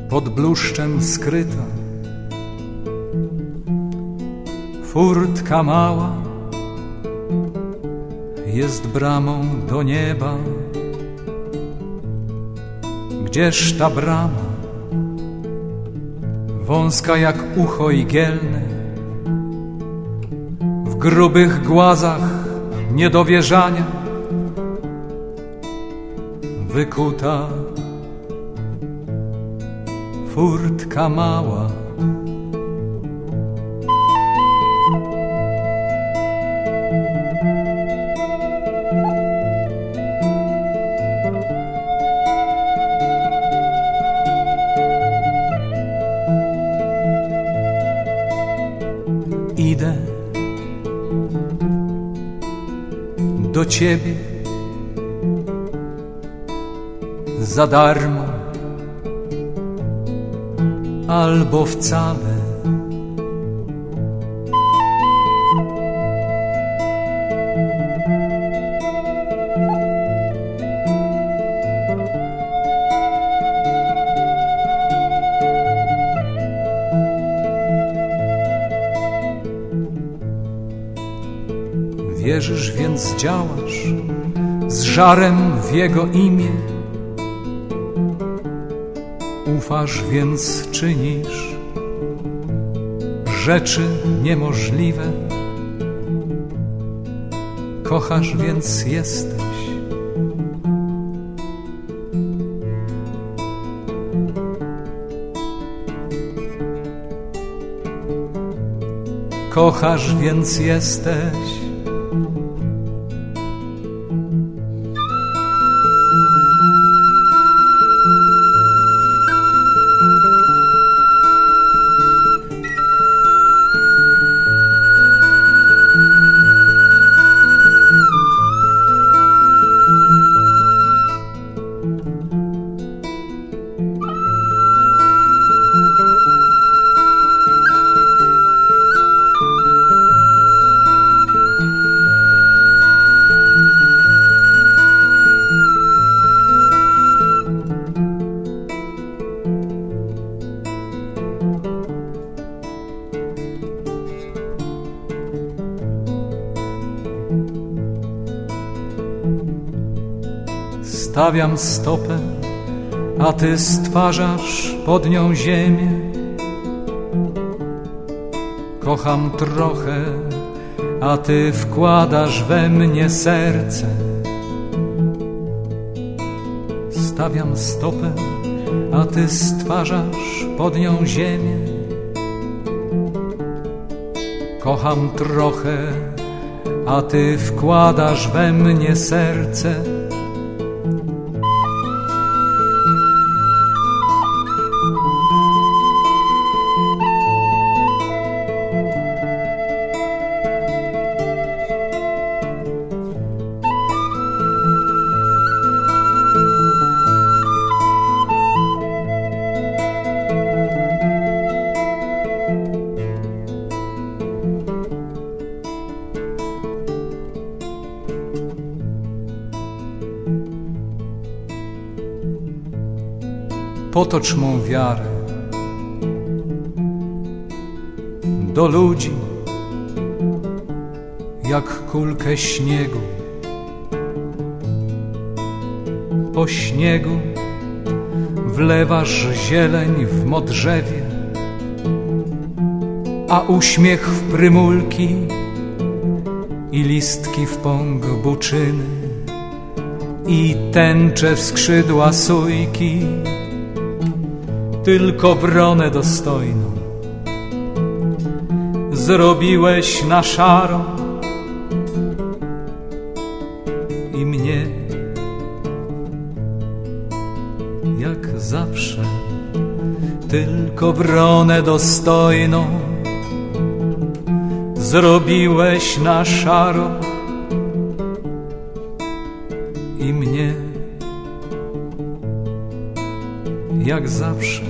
pod bluszczem skryta. Furtka mała jest bramą do nieba. Gdzież ta brama, wąska jak ucho igielne, w grubych głazach niedowierzania wykuta furtka mała. Idę do ciebie za darmo albo wcale. Wierzysz, więc działasz z żarem w Jego imię. Ufasz, więc czynisz rzeczy niemożliwe. Kochasz, więc jesteś. Kochasz, więc jesteś. Stawiam stopę, a ty stwarzasz pod nią ziemię. Kocham trochę, a ty wkładasz we mnie serce. Stawiam stopę, a ty stwarzasz pod nią ziemię. Kocham trochę, a ty wkładasz we mnie serce. Potocz mą wiarę do ludzi jak kulkę śniegu. Po śniegu wlewasz zieleń w modrzewie, a uśmiech w prymulki i listki w pąk buczyny i tęcze w skrzydła sójki. Tylko wronę dostojną zrobiłeś na szaro i mnie jak zawsze. Tylko wronę dostojną zrobiłeś na szaro i mnie jak zawsze.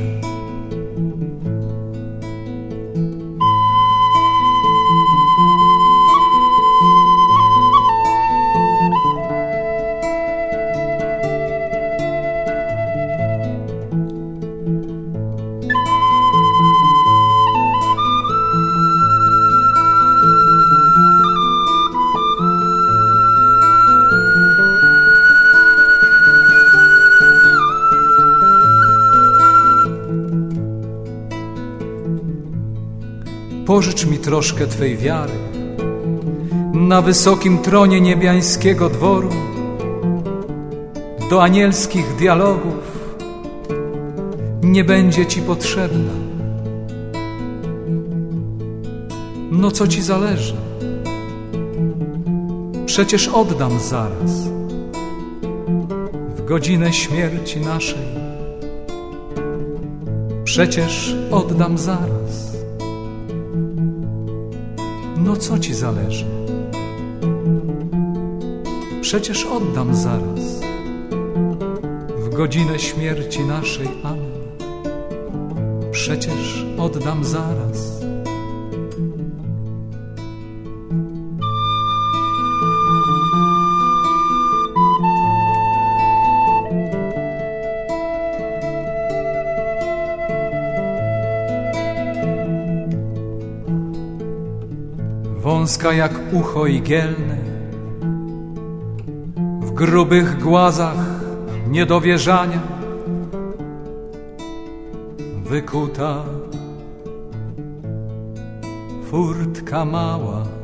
pożycz mi troszkę Twej wiary. Na wysokim tronie niebiańskiego dworu do anielskich dialogów nie będzie Ci potrzebna. No co Ci zależy? Przecież oddam zaraz, w godzinę śmierci naszej. Przecież oddam zaraz. No co Ci zależy? Przecież oddam zaraz, w godzinę śmierci naszej. Amen. Przecież oddam zaraz. Wąska jak ucho igielne, w grubych głazach niedowierzania, wykuta furtka mała.